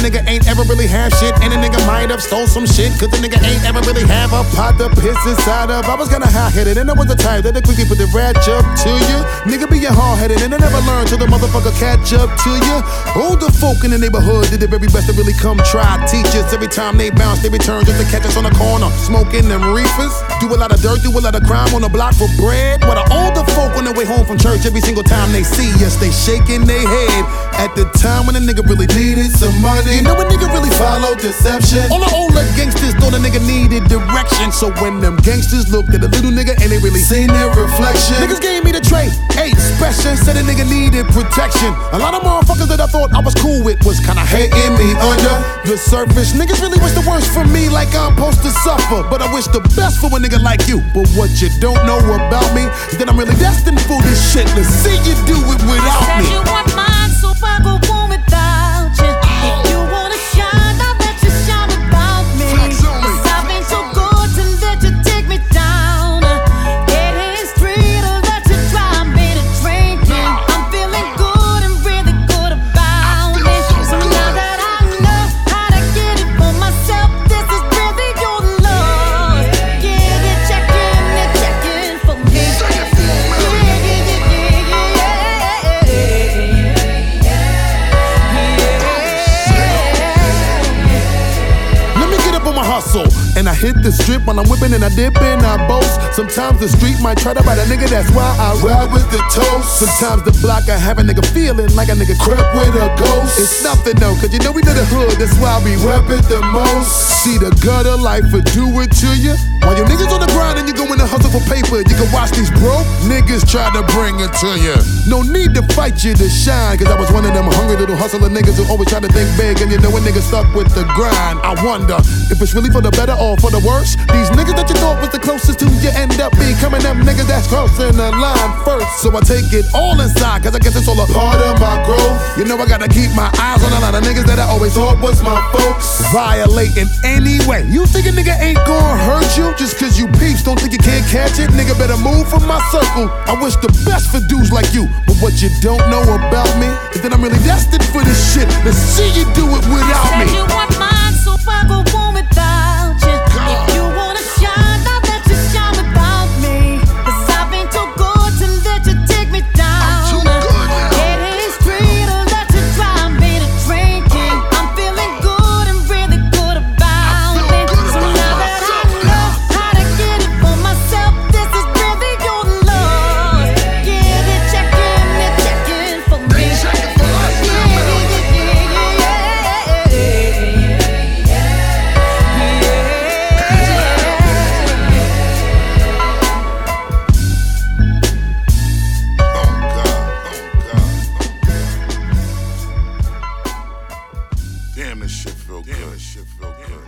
nigga ain't ever really have shit, and a nigga might have stole some shit, cause the nigga ain't ever really have a pot to piss inside of. I was kinda hot-headed, and I was the type that quickly put the ratchet up to you. Nigga be hard-headed, and I never learned till the motherfucker catch up to you. Older folk in the neighborhood did the very best to really come try teach us. Every time they bounce, they return just to catch us on the corner, smoking them reefers. Do a lot of dirt, do a lot of crime on the block for bread. What the older folk on their way home from church, every single time they see us, they shaking their head. At the time when a nigga really needed some money, you know a nigga really followed deception. All the older gangsters thought a nigga needed direction. So when them gangsters looked at the little nigga and they really seen their reflection, niggas gave me the trait, ate special, said a nigga needed protection. A lot of motherfuckers that I thought I was cool with was kinda hating me under the surface. Niggas really wish the worst for me, like I'm supposed to suffer. But I wish the best for a nigga like you. But what you don't know about me is that I'm really destined for this shit. Let's see you do it without me. Said you want mine, so I go on without you. If you wanna shine, I'll let you shine without me. Cause I've been so good to let you take me down. It ain't street to let you drive me to drinking. I'm feeling good and really good about it. So now that I know how to get it for myself, this is really your love. Get it, check in for me. Hustle. And I hit the strip while I'm whipping and I dip and I boast. Sometimes the street might try to bite a nigga, that's why I ride with the toast. Sometimes the block I have a nigga feeling like a nigga crept with a ghost. It's nothing though, cause you know we know the hood, that's why we rep it the most. See the gutter life will do it to you. While your niggas on the grind and you go in the hustle for paper, you can watch these broke niggas try to bring it to you. No need to fight you to shine, cause I was one of them hungry little hustler niggas who always try to think big, and you know a nigga stuck with the grind. I wonder if it's really for the better or for the worse. These niggas that you thought was the closest to you end up becoming them niggas that's crossing the line first. So I take it all inside, cause I guess it's all a part of my growth. You know I gotta keep my eyes on a lot of niggas that I always thought was my folks. Violating anyway. You think a nigga ain't gonna hurt you just cause you peeps? Don't think you can't catch it? Nigga better move from my circle. I wish the best for dudes like you, but what you don't know about me is that I'm really destined for this shit. Let's see you do it without me. Said you want mine, so I go on without you. If you wanna shine, I'll let you shine without me. Cause I've been too good to let you take me down. It ain't street to let you drive me to drinking. I'm feeling good and really good about it. So now that I know how to get it for myself, this is really your love. Get it, check in for me. Damn, this shit feel good.